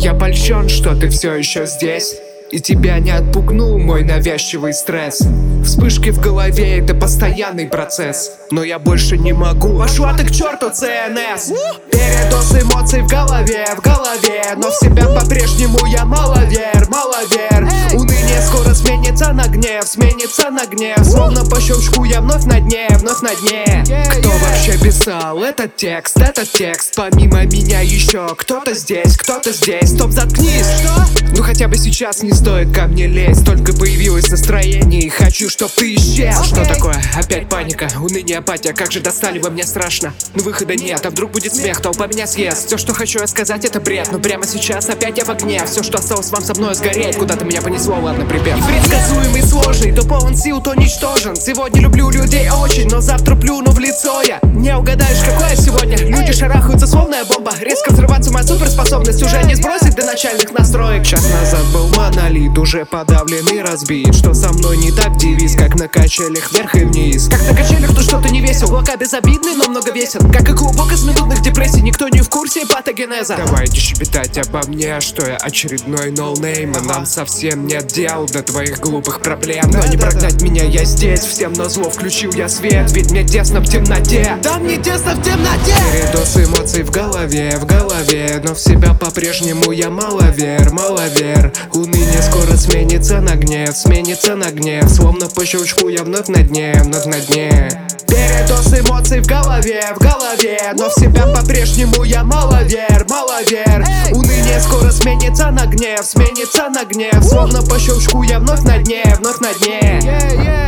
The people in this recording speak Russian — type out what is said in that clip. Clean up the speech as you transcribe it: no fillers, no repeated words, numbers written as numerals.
Я польщен, что ты все еще здесь, и тебя не отпугнул мой навязчивый стресс. Вспышки в голове — это постоянный процесс, но я больше не могу. Пошла ты к черту, ЦНС. Передоз эмоций в голове, но в себя по-прежнему я маловер. Уныние скоро сменится на гнев, словно по щелчку я вновь на дне. Кто вообще писал этот текст? Помимо меня еще кто-то здесь. Стоп, заткнись. Ну хотя бы сейчас не стоит ко мне лезть. Только появилось настроение и хочу, чтоб ты исчез. Что такое? Опять паника, уныние, апатия. Как же достали вы, мне страшно. Но выхода нет, а вдруг будет смех, толпа меня съест. Все, что хочу я сказать, это бред. Но прямо сейчас опять я в огне. Все, что осталось вам со мной сгореть. Куда-то меня понесло, ладно, припев. Предсказуемый, сложный, то полон сил, то ничтожен. Сегодня люблю людей очень, но завтра плюну в лицо я. Не угадаешь, какое сегодня. Люди шарахаются, словно бомба. Резко взрываться моя суперспособность уже не сбросить до начальных настроек. Час назад был монолит, уже подавлен и разбит. Что со мной не так, девиз, как на качелях вверх и вниз. Как на качелях, то что-то не весел. Блока безобидный, но много весен. Как и клубок из минутных депрессий, никто не в курсе патогенеза. Давайте щебетать обо мне, что я очередной ноунейм, и нам совсем нет дел до твоих глупых проблем. Но не прогнать меня, я здесь, всем назло включил я свет. Ведь мне тесно в темноте, да мне тесно в темноте. Передоз эмоций в голове, но в себя по-прежнему я маловер. Уныние скоро сменится на гнев, словно по щелчку я вновь на дне. Передоз эмоций в голове, но в себя по-прежнему я маловер. Уныние скоро сменится на гнев, словно по щелчку я вновь на дне.